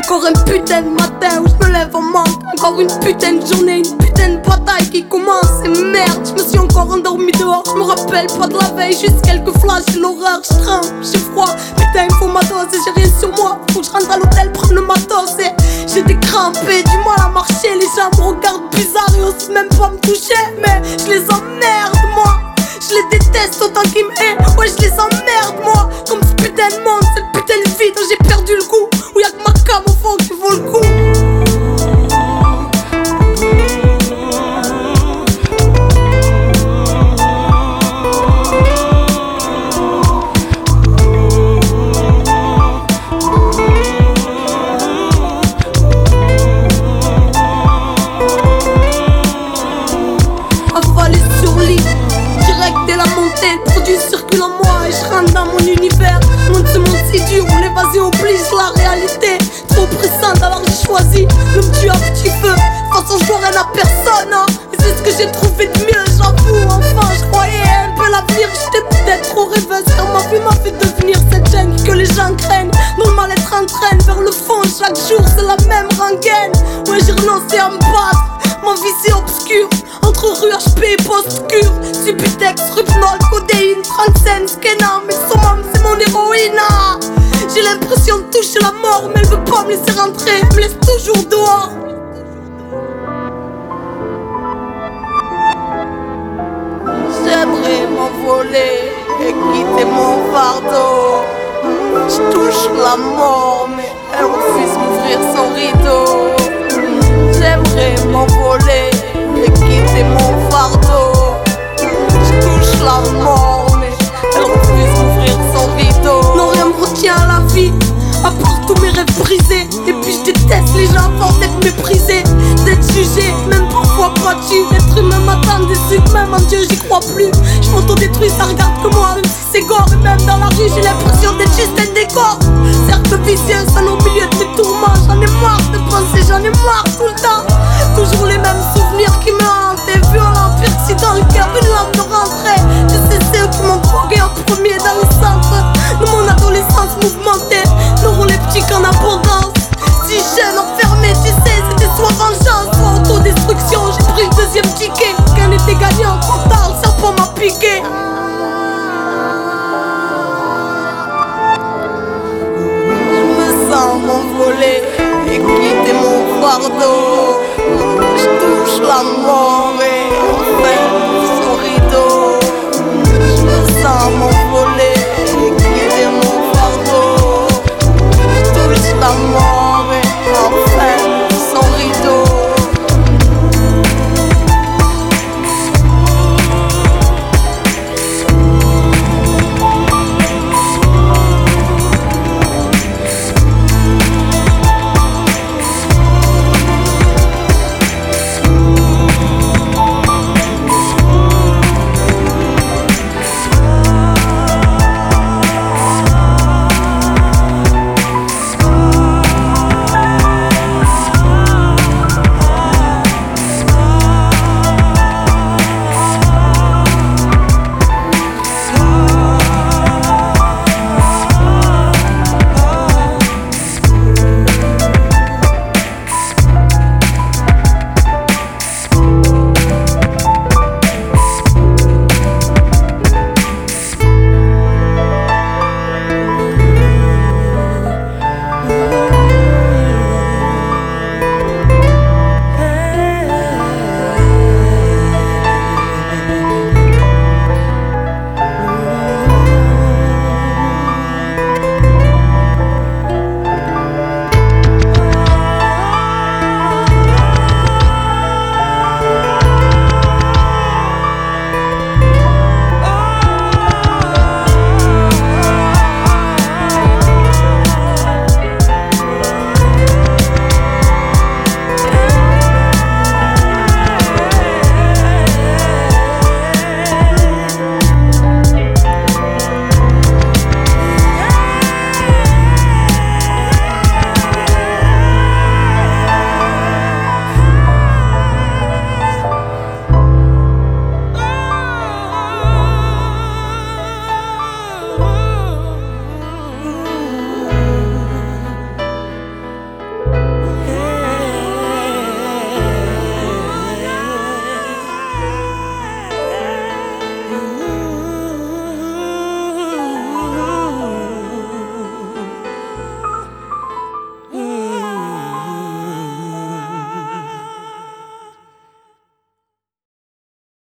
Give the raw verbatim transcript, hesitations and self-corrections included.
Encore un putain de matin où je me lève en manque. Encore une putain de journée, une putain de bataille qui commence. Et merde, je me suis encore endormi dehors. Je me rappelle pas de la veille, juste quelques flashs. J'ai l'horreur, je tremble, j'ai froid. Putain, il faut ma dose et j'ai rien sur moi. Faut que je rentre à l'hôtel, prendre le matos. Et j'ai des crampés, du mal à marcher. Les gens me regardent bizarre et osent même pas me toucher. Mais je les emmerde, moi. Je les déteste autant qu'ils m'aiment. Ouais, je les emmerde, moi. Comme ce putain de monde, cette putain de vie dont j'ai perdu le goût. Où y'a que ma cam au fond qui vaut le coup. Avalé sur lit, direct dès la montée. Le produit circule en moi et je rentre dans mon univers. Monde ce monde si dur où l'évasion oblige la réalité. Trop pressante alors j'ai choisi de me tuer à petit feu. De toute façon je dois rien à personne, hein. Et c'est ce que j'ai trouvé de mieux, j'avoue. Enfin je croyais un peu l'avenir. J'étais peut-être trop rêveuse car ma vie m'a fait devenir cette jungle que les gens craignent. Dont le mal-être entraîne vers le fond. Chaque jour c'est la même rengaine. Ouais j'ai renoncé à me battre. Ma vie c'est obscur. Entre rue H P et post-cure. Subutex, Rupnol, codéine, trente-cinq, Skena. Mais son âme c'est mon héroïne. J'ai l'impression de toucher la mort. Mais elle veut pas me laisser rentrer, elle me laisse toujours dehors. J'aimerais m'envoler et quitter mon fardeau. Je touche la mort mais elle refuse d'ouvrir son rideau. J'aimerais m'envoler et quitter mon fardeau. Je touche la mort mais elle refuse d'ouvrir son rideau. Non rien me retient à la vie à part tous mes rêves brisés. Et puis je déteste les gens à force d'être méprisés, d'être jugés, même parfois battu. L'être humain m'attend déçu, même en Dieu j'y crois plus. Je m'auto-détruis, ça regarde que moi, même si c'est gore. Et même dans la rue j'ai l'impression d'être juste un décor. Cercle vicieux, seul au milieu de mes tourments. J'en ai marre de penser, j'en ai marre tout le temps. Toujours les mêmes souvenirs qui me hantent. Des violents perçus dans le cœur, une lampe de rentrée. Je sais c'est eux qui m'ont drogué en premier dans le centre de mon adolescence mouvementée. N'auront les petits qu'en abondance. Si jeune, enfermé, tu sais, c'était soit vengeance, soit autodestruction. J'ai pris le deuxième ticket, qu'un était gagnant, trop tard, le serpent m'a piqué. Je me sens m'envoler et quitter mon fardeau. Je touche la mort.